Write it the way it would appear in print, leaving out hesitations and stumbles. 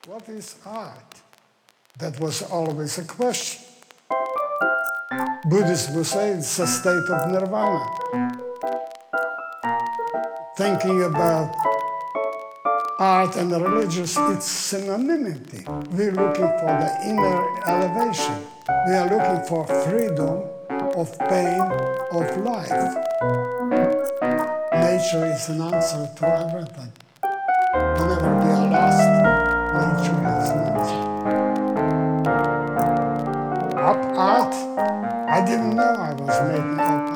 What is art? That was always a question. Buddhists would say it's a state of nirvana. Thinking about art and religious, it's synonymity. We're looking for the inner elevation. We are looking for freedom of pain, of life. Nature is an answer to everything. Whenever we are lost, nature is an answer. Art? I didn't know I was making up